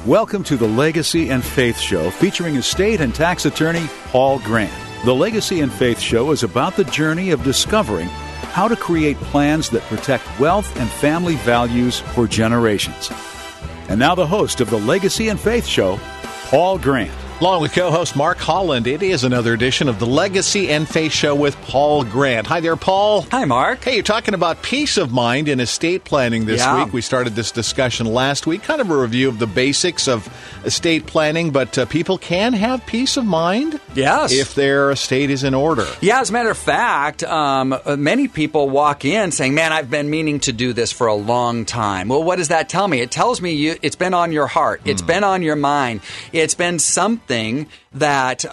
Welcome to the Legacy and Faith Show, featuring estate and tax attorney Paul Grant. The Legacy and Faith Show is about the journey of discovering how to create plans that protect wealth and family values for generations. And now the host of the Legacy and Faith Show, Paul Grant. Along with co-host Mark Holland, it is another edition of the Legacy and Faith Show with Paul Grant. Hi there, Paul. Hi, Mark. Hey, you're talking about peace of mind in estate planning this week. We started this discussion last week, kind of a review of the basics of estate planning, but people can have peace of mind if their estate is in order. Yeah, as a matter of fact, many people walk in saying, man, I've been meaning to do this for a long time. Well, what does that tell me? It tells me it's been on your heart. It's been on your mind. It's been something that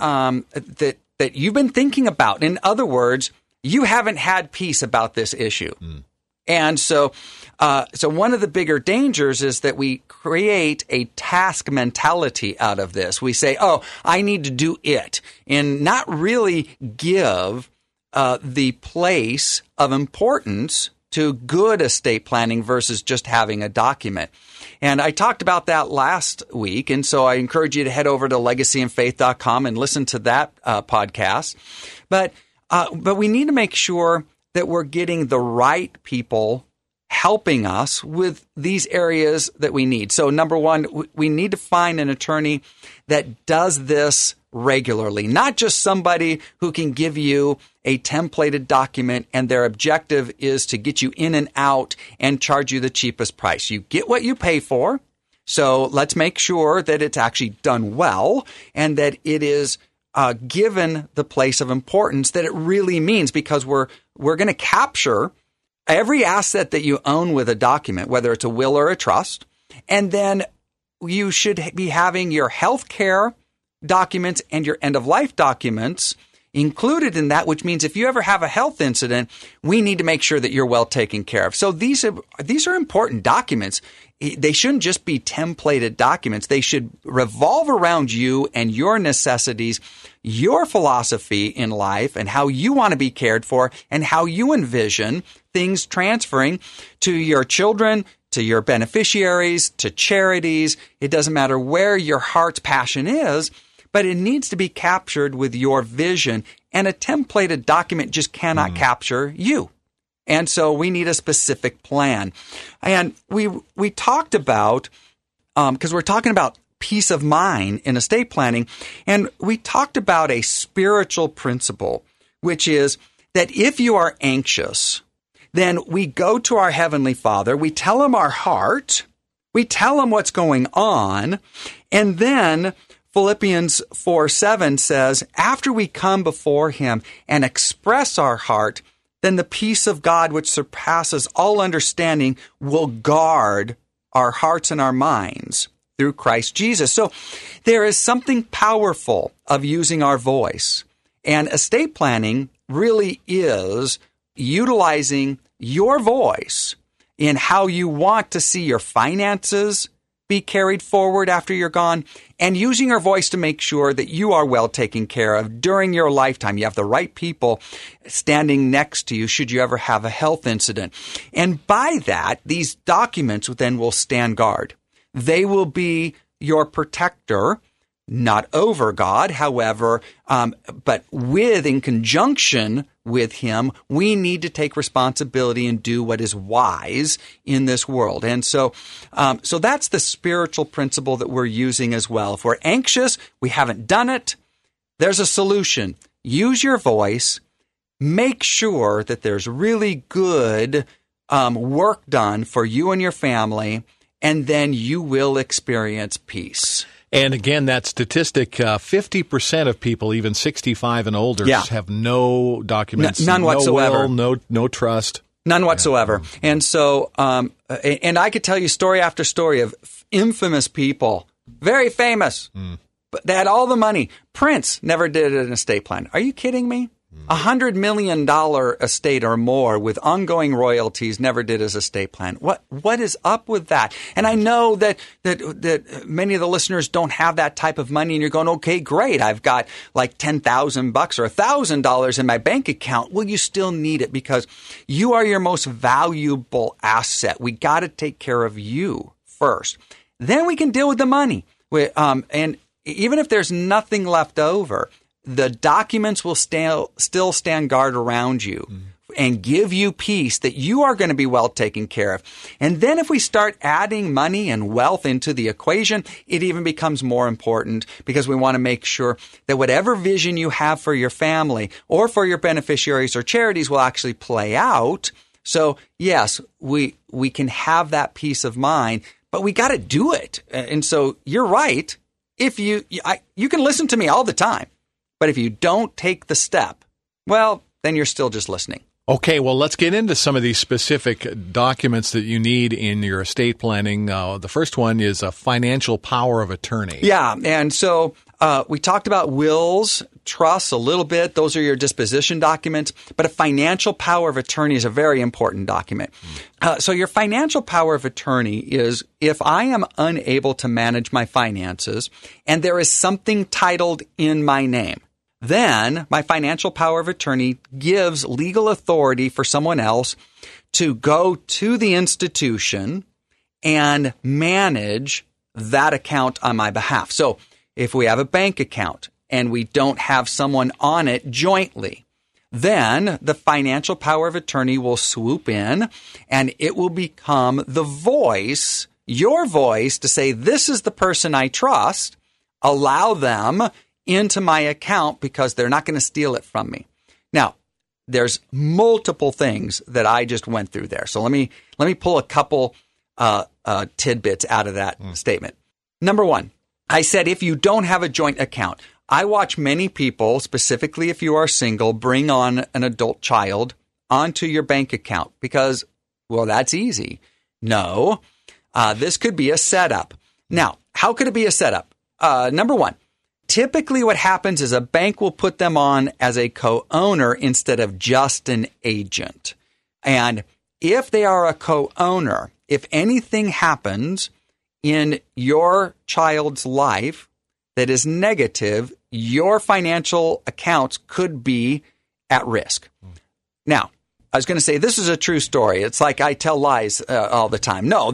that you've been thinking about. In other words, you haven't had peace about this issue. And so one of the bigger dangers is that we create a task mentality out of this. We say, oh, I need to do it, and not really give the place of importance to good estate planning versus just having a document. And I talked about that last week, and so I encourage you to head over to legacyandfaith.com and listen to that podcast. But we need to make sure that we're getting the right people helping us with these areas that we need. So number one, we need to find an attorney that does this regularly, not just somebody who can give you a templated document and their objective is to get you in and out and charge you the cheapest price. You get what you pay for. So let's make sure that it's actually done well and that it is given the place of importance that it really means, because we're going to capture every asset that you own with a document, whether it's a will or a trust. And then you should be having your health care documents and your end-of-life documents included in that, which means if you ever have a health incident, we need to make sure that you're well taken care of. So these are important documents. They shouldn't just be templated documents. They should revolve around you and your necessities, your philosophy in life, and how you want to be cared for, and how you envision things transferring to your children, to your beneficiaries, to charities. It doesn't matter where your heart's passion is, but it needs to be captured with your vision. And a templated document just cannot capture you. And so we need a specific plan. And we talked about, because we're talking about peace of mind in estate planning, and we talked about a spiritual principle, which is that if you are anxious, then we go to our Heavenly Father, we tell Him our heart, we tell Him what's going on, and then Philippians 4:7 says, after we come before Him and express our heart, then the peace of God, which surpasses all understanding, will guard our hearts and our minds through Christ Jesus. So there is something powerful of using our voice. And estate planning really is utilizing your voice in how you want to see your finances be carried forward after you're gone, and using your voice to make sure that you are well taken care of during your lifetime. You have the right people standing next to you should you ever have a health incident. And by that, these documents then will stand guard. They will be your protector, not over God, however, but in conjunction with Him, we need to take responsibility and do what is wise in this world. And so that's the spiritual principle that we're using as well. If we're anxious, we haven't done it, there's a solution. Use your voice. Make sure that there's really good work done for you and your family, and then you will experience peace. And again, that statistic, 50% of people, even 65 and older, have no documents. None whatsoever. No will, no trust. None whatsoever. Yeah. And so, and I could tell you story after story of infamous people, very famous, but they had all the money. Prince never did an estate plan. Are you kidding me? $100 million estate or more with ongoing royalties never did his estate plan. What is up with that? And I know that many of the listeners don't have that type of money, and you're going, okay, great. I've got like $10,000 or $1,000 in my bank account. Well, you still need it because you are your most valuable asset. We got to take care of you first. then we can deal with the money. And even if there's nothing left over, the documents will still stand guard around you and give you peace that you are going to be well taken care of. And then if we start adding money and wealth into the equation, it even becomes more important because we want to make sure that whatever vision you have for your family or for your beneficiaries or charities will actually play out. So yes, we can have that peace of mind, but we got to do it. And so you're right. If you can listen to me all the time, but if you don't take the step, well, then you're still just listening. Okay, well, let's get into some of these specific documents that you need in your estate planning. The first one is a financial power of attorney. Yeah, and so we talked about wills, trusts a little bit. Those are your disposition documents. But a financial power of attorney is a very important document. So your financial power of attorney is if I am unable to manage my finances and there is something titled in my name, then my financial power of attorney gives legal authority for someone else to go to the institution and manage that account on my behalf. So if we have a bank account and we don't have someone on it jointly, then the financial power of attorney will swoop in and it will become the voice, your voice, to say, this is the person I trust, allow them into my account because they're not going to steal it from me. Now, there's multiple things that I just went through there. So let me pull a couple tidbits out of that statement. Number one, I said if you don't have a joint account, I watch many people, specifically if you are single, bring on an adult child onto your bank account because, well, that's easy. No, this could be a setup. Now, how could it be a setup? Number one, typically what happens is a bank will put them on as a co-owner instead of just an agent. And if they are a co-owner, if anything happens in your child's life that is negative, your financial accounts could be at risk. Now, I was going to say this is a true story. It's like I tell lies all the time. No,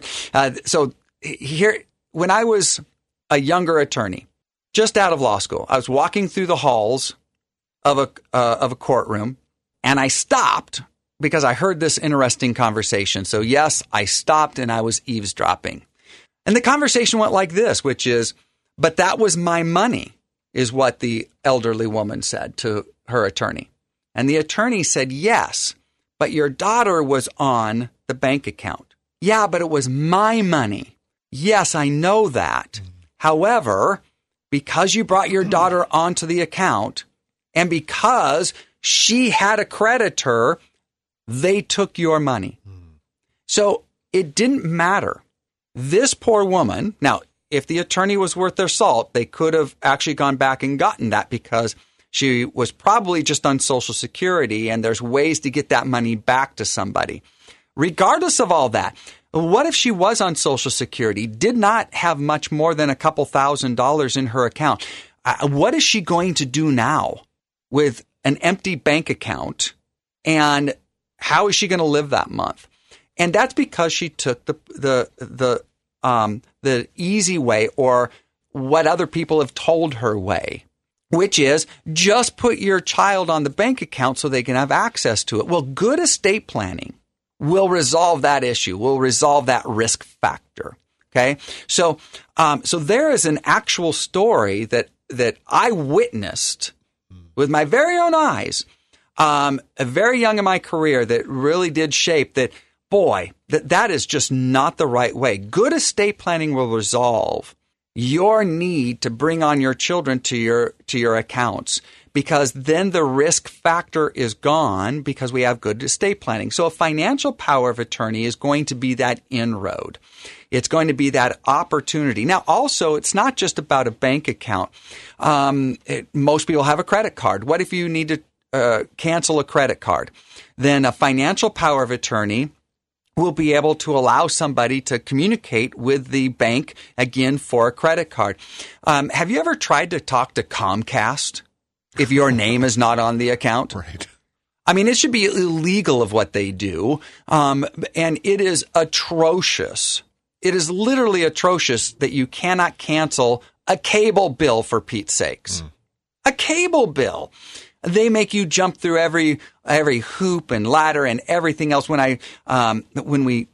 so here, when I was a younger attorney, just out of law school, I was walking through the halls of a courtroom, and I stopped because I heard this interesting conversation. So yes, I stopped and I was eavesdropping. And the conversation went like this, which is, but that was my money, is what the elderly woman said to her attorney. And the attorney said, yes, but your daughter was on the bank account. Yeah, but it was my money. Yes, I know that. However, because you brought your daughter onto the account and because she had a creditor, they took your money. So it didn't matter. This poor woman, now, if the attorney was worth their salt, they could have actually gone back and gotten that because she was probably just on Social Security and there's ways to get that money back to somebody. Regardless of all that, what if she was on Social Security, did not have much more than a couple $1,000s in her account? What is she going to do now with an empty bank account? And how is she going to live that month? And that's because she took the easy way, or what other people have told her way, which is just put your child on the bank account so they can have access to it. Well, good estate planning will resolve that issue, will resolve that risk factor. Okay. So there is an actual story that I witnessed with my very own eyes, very young in my career, that really did shape that, boy, that is just not the right way. Good estate planning will resolve your need to bring on your children to your accounts, because then the risk factor is gone because we have good estate planning. So a financial power of attorney is going to be that inroad. It's going to be that opportunity. Now, also, it's not just about a bank account. Most people have a credit card. What if you need to cancel a credit card? Then a financial power of attorney will be able to allow somebody to communicate with the bank again for a credit card. Have you ever tried to talk to Comcast if your name is not on the account? Right. I mean, it should be illegal of what they do. And it is atrocious It is literally atrocious that you cannot cancel a cable bill, for Pete's sakes. A cable bill. They make you jump through every hoop and ladder and everything else. When we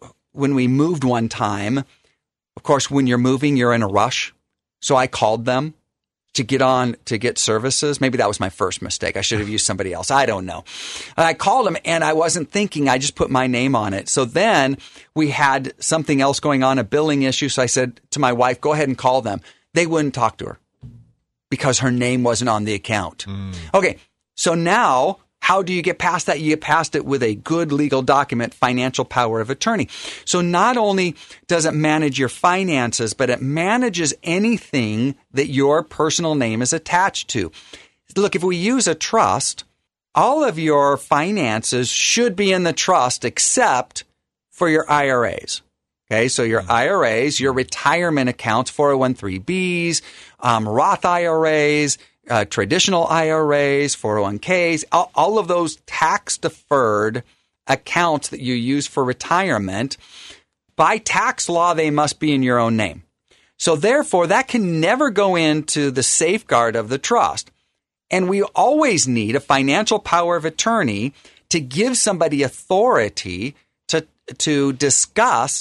moved one time, of course, when you're moving, you're in a rush. So I called them to get services. Maybe that was my first mistake. I should have used somebody else. I don't know. I called them and I wasn't thinking. I just put my name on it. So then we had something else going on, a billing issue. So I said to my wife, go ahead and call them. They wouldn't talk to her because her name wasn't on the account. Okay. So now, how do you get past that? You get past it with a good legal document, financial power of attorney. So not only does it manage your finances, but it manages anything that your personal name is attached to. Look, if we use a trust, all of your finances should be in the trust except for your IRAs. Okay, so your IRAs, your retirement accounts, 401(b)(3)s, Roth IRAs, traditional IRAs, 401ks, all of those tax-deferred accounts that you use for retirement, by tax law, they must be in your own name. So therefore, that can never go into the safeguard of the trust. And we always need a financial power of attorney to give somebody authority to discuss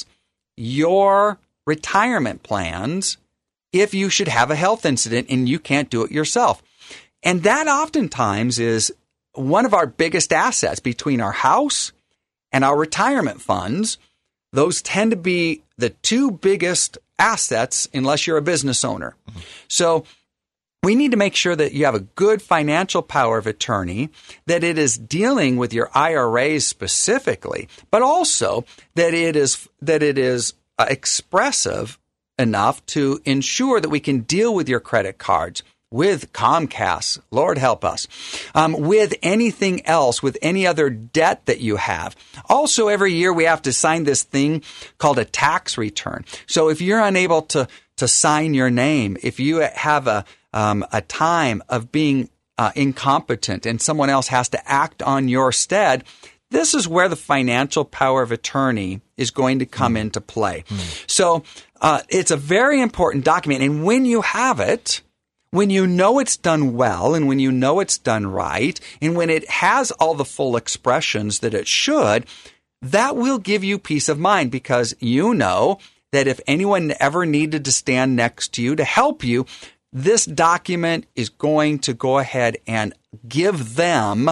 your retirement plans if you should have a health incident and you can't do it yourself. And that oftentimes is one of our biggest assets between our house and our retirement funds. Those tend to be the two biggest assets unless you're a business owner. So we need to make sure that you have a good financial power of attorney, that it is dealing with your IRAs specifically, but also that it is expressive enough to ensure that we can deal with your credit cards, with Comcast, Lord help us, with anything else, with any other debt that you have. Also, every year we have to sign this thing called a tax return. So if you're unable to sign your name, if you have a time of being incompetent and someone else has to act on your stead, this is where the financial power of attorney is going to come into play. So it's a very important document. And when you have it, when you know it's done well and when you know it's done right, and when it has all the full expressions that it should, that will give you peace of mind, because you know that if anyone ever needed to stand next to you to help you, this document is going to go ahead and give them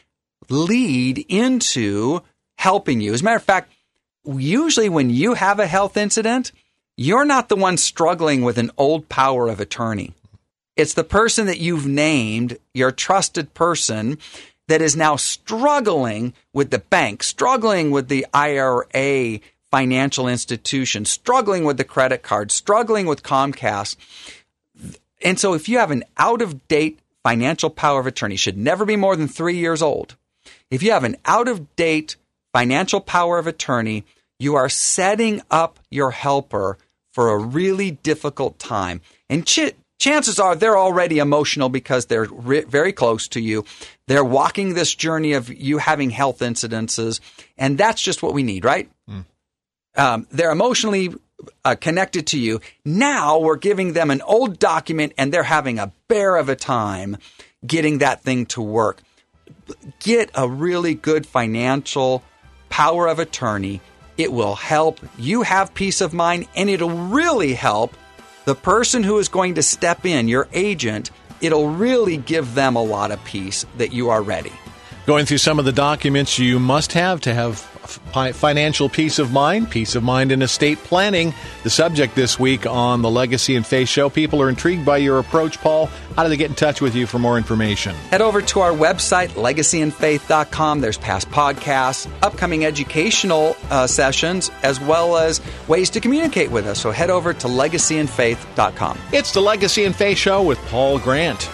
lead into helping you. As a matter of fact, usually when you have a health incident, you're not the one struggling with an old power of attorney. It's the person that you've named, your trusted person, that is now struggling with the bank, struggling with the IRA financial institution, struggling with the credit card, struggling with Comcast. And so if you have an out-of-date financial power of attorney, should never be more than 3 years old. If you have an out-of-date financial power of attorney, you are setting up your helper for a really difficult time. And chances are they're already emotional because they're very close to you. They're walking this journey of you having health incidences, and that's just what we need, right? They're emotionally connected to you. Now we're giving them an old document, and they're having a bear of a time getting that thing to work. Get a really good financial power of attorney. It will help you have peace of mind, and it'll really help the person who is going to step in, your agent. It'll really give them a lot of peace that you are ready. Going through some of the documents you must have to have financial peace of mind in estate planning. The subject this week on the Legacy and Faith Show. People are intrigued by your approach, Paul. How do they get in touch with you for more information? Head over to our website, legacyandfaith.com. There's past podcasts, upcoming educational sessions, as well as ways to communicate with us. So head over to legacyandfaith.com. It's the Legacy and Faith Show with Paul Grant.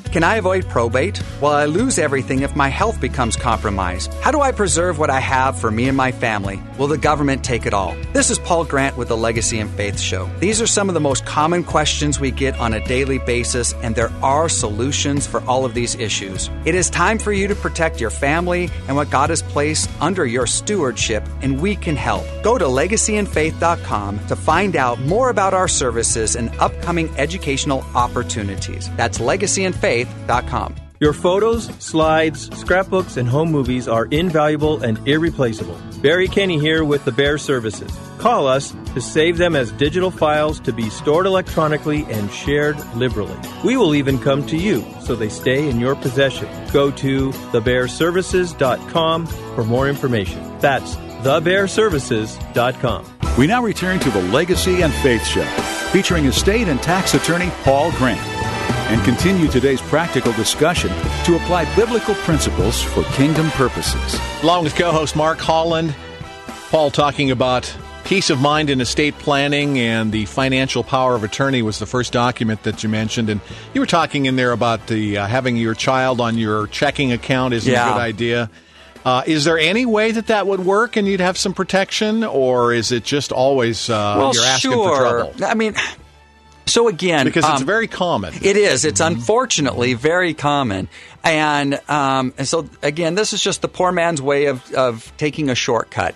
Can I avoid probate? Will I lose everything if my health becomes compromised? How do I preserve what I have for me and my family? Will the government take it all? This is Paul Grant with the Legacy and Faith Show. These are some of the most common questions we get on a daily basis, and there are solutions for all of these issues. It is time for you to protect your family and what God has placed under your stewardship, and we can help. Go to legacyandfaith.com to find out more about our services and upcoming educational opportunities. That's legacyandfaith.com. Your photos, slides, scrapbooks, and home movies are invaluable and irreplaceable. Barry Kenny here with the Bear Services. Call us to save them as digital files to be stored electronically and shared liberally. We will even come to you so they stay in your possession. Go to thebearservices.com for more information. That's thebearservices.com. We now return to the Legacy and Faith Show, featuring estate and tax attorney Paul Grant, and continue today's practical discussion to apply biblical principles for kingdom purposes. Along with co-host Mark Holland, Paul talking about peace of mind in estate planning, and the financial power of attorney was the first document that you mentioned. And you were talking in there about the having your child on your checking account isn't a good idea. Is there any way that would work and you'd have some protection, or is it just always you're asking for trouble? I mean, so again, because it's very common. It is. It's unfortunately very common, and so again, this is just the poor man's way of taking a shortcut.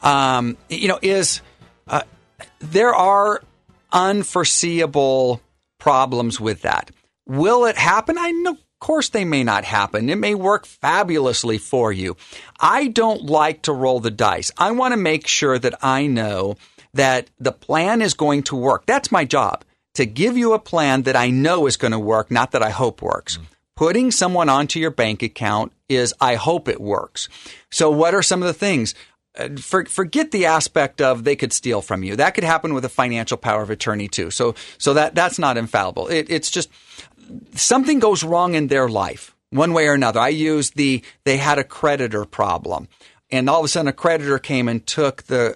There are unforeseeable problems with that. Will it happen? I know. Of course, they may not happen. It may work fabulously for you. I don't like to roll the dice. I want to make sure that I know that the plan is going to work. That's my job, to give you a plan that I know is going to work, not that I hope works. Putting someone onto your bank account is I hope it works. So what are some of the things? Forget the aspect of they could steal from you. That could happen with a financial power of attorney too. So that's not infallible. It's just something goes wrong in their life one way or another. I used they had a creditor problem, and all of a sudden a creditor came and took the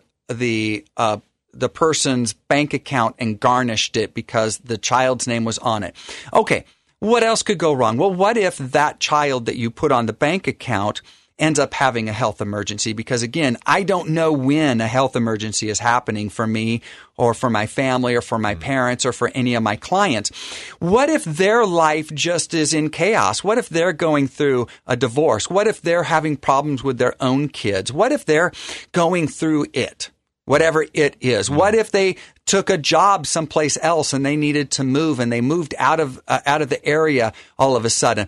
person's bank account and garnished it because the child's name was on it. Okay, what else could go wrong? Well, what if that child that you put on the bank account ends up having a health emergency? Because again, I don't know when a health emergency is happening for me or for my family or for my parents or for any of my clients. What if their life just is in chaos? What if they're going through a divorce? What if they're having problems with their own kids? What if they're going through it, whatever it is? What if they took a job someplace else and they needed to move and they moved out of the area all of a sudden?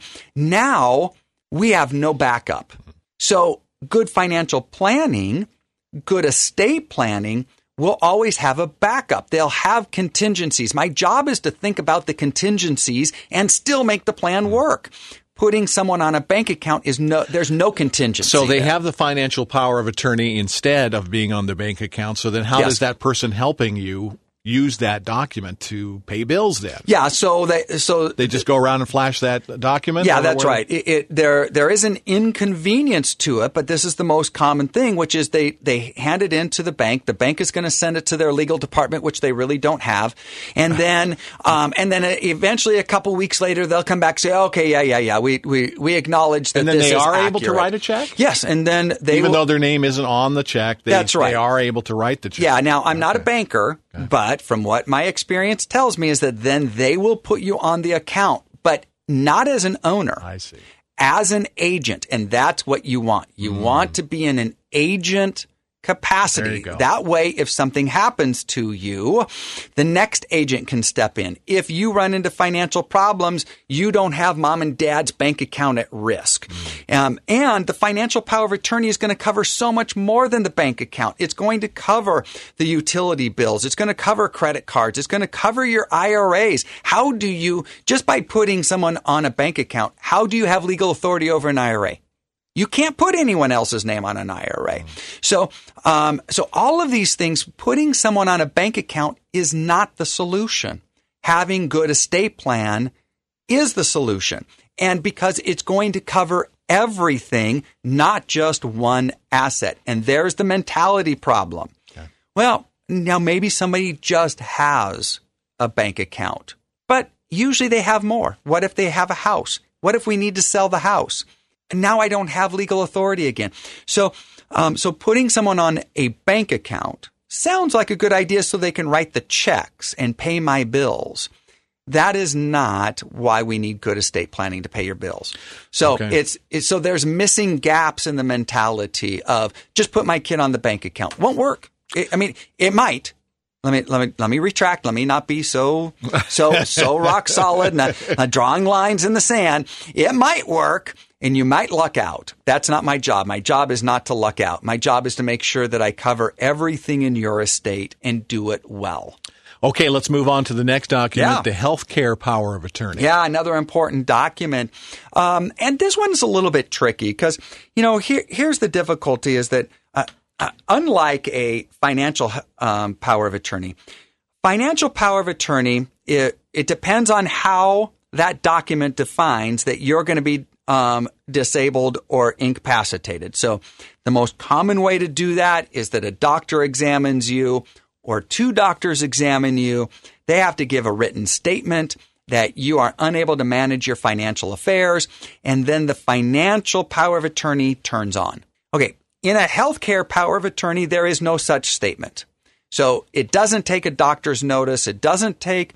Now we have no backup. So good financial planning, good estate planning will always have a backup. They'll have contingencies. My job is to think about the contingencies and still make the plan work. Putting someone on a bank account there's no contingency. So they have the financial power of attorney instead of being on the bank account. So then how does that person helping you use that document to pay bills then? Yeah, so they just go around and flash that document? Yeah, that's right. There is an inconvenience to it, but this is the most common thing, which is they hand it in to the bank. The bank is going to send it to their legal department, which they really don't have. And then eventually a couple weeks later, they'll come back and say, okay, we acknowledge that this is accurate. And then they are able to write a check? Yes, and then Even though their name isn't on the check, that's right. They are able to write the check. Yeah, now I'm not a banker, but from what my experience tells me is that then they will put you on the account, but not as an owner. I see. As an agent, and that's what you want. You want to be in an agent capacity. There you go. That way, if something happens to you, the next agent can step in. If you run into financial problems, you don't have mom and dad's bank account at risk. And the financial power of attorney is going to cover so much more than the bank account. It's going to cover the utility bills. It's going to cover credit cards. It's going to cover your IRAs. How do you, just by putting someone on a bank account, how do you have legal authority over an IRA? You can't put anyone else's name on an IRA. So all of these things, putting someone on a bank account is not the solution. Having good estate plan is the solution. And because it's going to cover everything, not just one asset. And there's the mentality problem. Well, now maybe somebody just has a bank account, but usually they have more. What if they have a house? What if we need to sell the house? And now I don't have legal authority again. So putting someone on a bank account sounds like a good idea so they can write the checks and pay my bills. That is not why we need good estate planning to pay your bills. So so there's missing gaps in the mentality of just put my kid on the bank account. Won't work. It might. Let me retract. Let me not be so rock solid and drawing lines in the sand. It might work and you might luck out. That's not my job. My job is not to luck out. My job is to make sure that I cover everything in your estate and do it well. Okay, let's move on to the next document, the healthcare power of attorney. Yeah, another important document. And this one is a little bit tricky because, here's the difficulty is that unlike a financial power of attorney, financial power of attorney, it depends on how that document defines that you're going to be disabled or incapacitated. So the most common way to do that is that a doctor examines you or two doctors examine you. They have to give a written statement that you are unable to manage your financial affairs, and then the financial power of attorney turns on. Okay. In a healthcare power of attorney, there is no such statement. So it doesn't take a doctor's notice. It doesn't take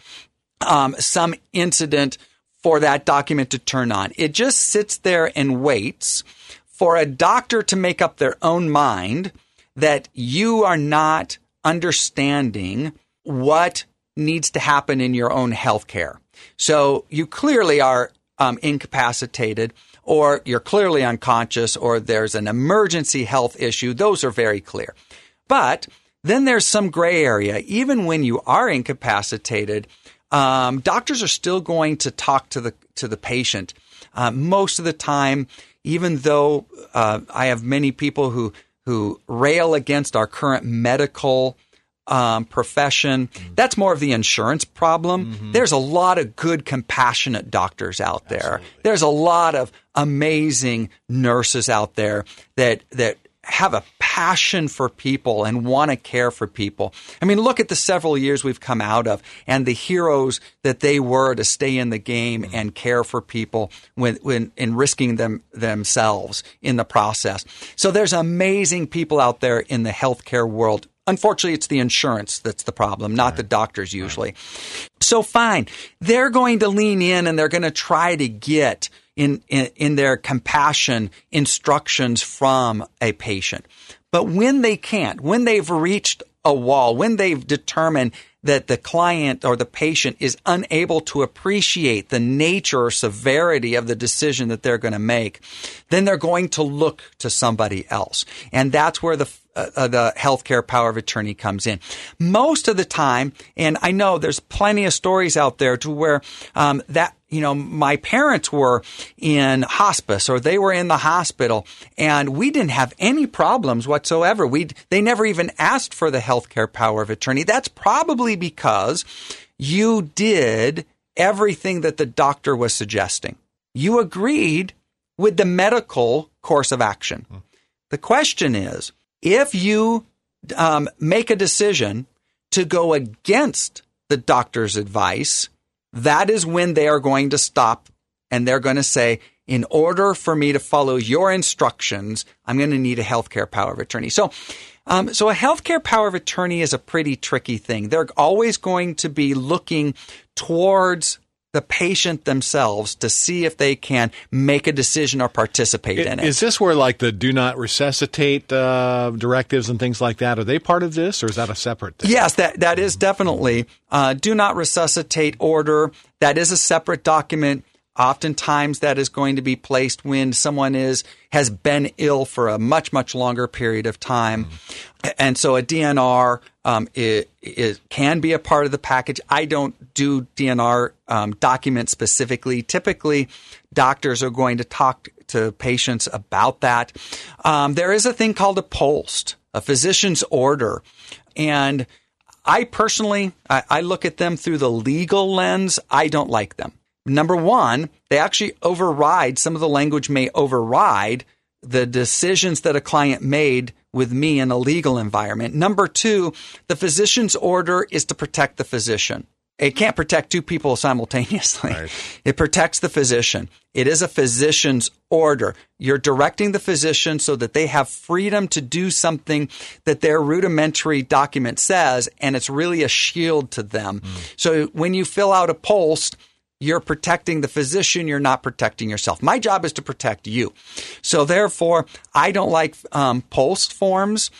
some incident for that document to turn on. It just sits there and waits for a doctor to make up their own mind that you are not understanding what needs to happen in your own healthcare. So you clearly are incapacitated, or you're clearly unconscious, or there's an emergency health issue. Those are very clear. But then there's some gray area. Even when you are incapacitated, doctors are still going to talk to the patient. Most of the time, even though I have many people who rail against our current medical profession. That's more of the insurance problem. Mm-hmm. There's a lot of good, compassionate doctors out there. Absolutely. There's a lot of amazing nurses out there that have a passion for people and want to care for people. I mean, look at the several years we've come out of and the heroes that they were to stay in the game and care for people when risking themselves in the process. So there's amazing people out there in the healthcare world. Unfortunately, it's the insurance that's the problem, not the doctors usually. So fine, they're going to lean in and they're going to try to get in their compassion instructions from a patient. But when they can't, when they've reached a wall, when they've determined that the client or the patient is unable to appreciate the nature or severity of the decision that they're going to make, then they're going to look to somebody else. And that's where the healthcare power of attorney comes in. Most of the time, and I know there's plenty of stories out there to where my parents were in hospice or they were in the hospital and we didn't have any problems whatsoever. They never even asked for the healthcare power of attorney. That's probably because you did everything that the doctor was suggesting. You agreed with the medical course of action. The question is, if you make a decision to go against the doctor's advice, that is when they are going to stop and they're going to say, in order for me to follow your instructions, I'm going to need a healthcare power of attorney. So a healthcare power of attorney is a pretty tricky thing. They're always going to be looking towards the patient themselves to see if they can make a decision or participate in it. Is this where like the do not resuscitate directives and things like that, are they part of this or is that a separate thing? Yes, that is definitely do not resuscitate order. That is a separate document. Oftentimes that is going to be placed when someone has been ill for a much, much longer period of time. And so a DNR it can be a part of the package. I don't do DNR documents specifically. Typically, doctors are going to talk to patients about that. There is a thing called a POLST, a physician's order. And I personally, I look at them through the legal lens. I don't like them. Number one, they actually override, some of the language may override the decisions that a client made with me in a legal environment. Number two, the physician's order is to protect the physician. It can't protect two people simultaneously. Right. It protects the physician. It is a physician's order. You're directing the physician so that they have freedom to do something that their rudimentary document says, and it's really a shield to them. So when you fill out a POLST, you're protecting the physician. You're not protecting yourself. My job is to protect you. So therefore, I don't like POLST forms.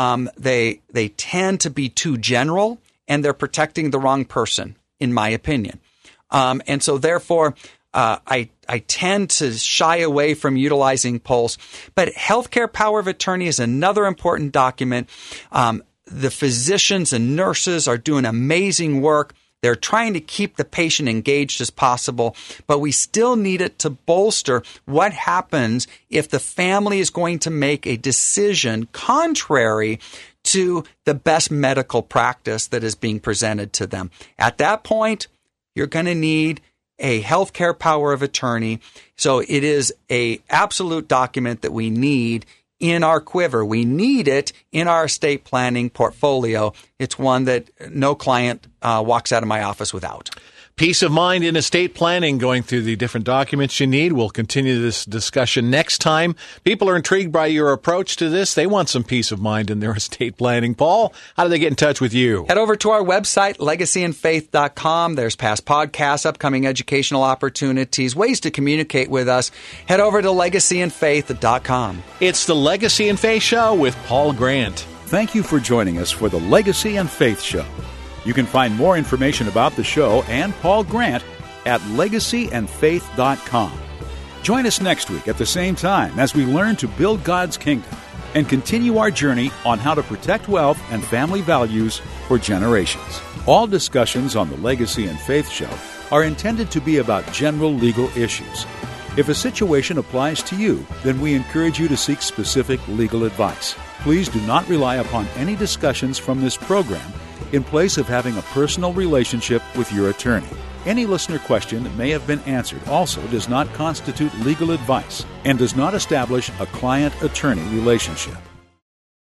They tend to be too general, and they're protecting the wrong person, in my opinion. And so therefore, I tend to shy away from utilizing POLST. But healthcare power of attorney is another important document. The physicians and nurses are doing amazing work. They're trying to keep the patient engaged as possible, but we still need it to bolster what happens if the family is going to make a decision contrary to the best medical practice that is being presented to them. At that point, you're going to need a healthcare power of attorney. So it is an absolute document that we need in our quiver. We need it in our estate planning portfolio. It's one that no client walks out of my office without. Peace of mind in estate planning, going through the different documents you need. We'll continue this discussion next time. People are intrigued by your approach to this. They want some peace of mind in their estate planning. Paul, how do they get in touch with you? Head over to our website, legacyandfaith.com. There's past podcasts, upcoming educational opportunities, ways to communicate with us. Head over to legacyandfaith.com. It's the Legacy and Faith Show with Paul Grant. Thank you for joining us for the Legacy and Faith Show. You can find more information about the show and Paul Grant at legacyandfaith.com. Join us next week at the same time as we learn to build God's kingdom and continue our journey on how to protect wealth and family values for generations. All discussions on the Legacy and Faith Show are intended to be about general legal issues. If a situation applies to you, then we encourage you to seek specific legal advice. Please do not rely upon any discussions from this program in place of having a personal relationship with your attorney. Any listener question that may have been answered also does not constitute legal advice and does not establish a client-attorney relationship.